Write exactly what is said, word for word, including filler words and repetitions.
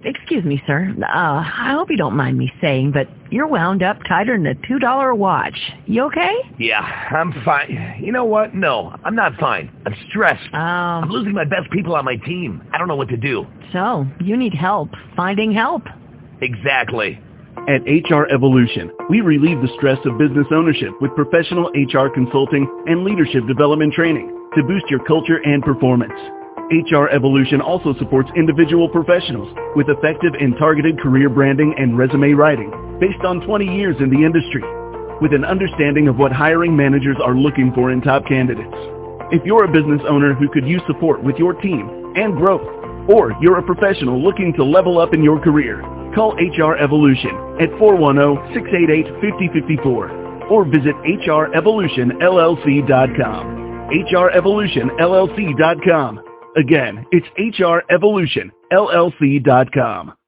Excuse me, sir. Uh, I hope you don't mind me saying, but you're wound up tighter than a two dollar watch. You okay? Yeah, I'm fine. You know what? No, I'm not fine. I'm stressed. Oh. I'm losing my best people on my team. I don't know what to do. So, you need help finding help. Exactly. At H R Evolution, we relieve the stress of business ownership with professional H R consulting and leadership development training to boost your culture and performance. H R Evolution also supports individual professionals with effective and targeted career branding and resume writing based on twenty years in the industry, with an understanding of what hiring managers are looking for in top candidates. If you're a business owner who could use support with your team and growth, or you're a professional looking to level up in your career, call H R Evolution at four one zero, six eight eight, five zero five four or visit H R evolution L L C dot com. H R evolution L L C dot com. Again, it's H R evolution L L C dot com.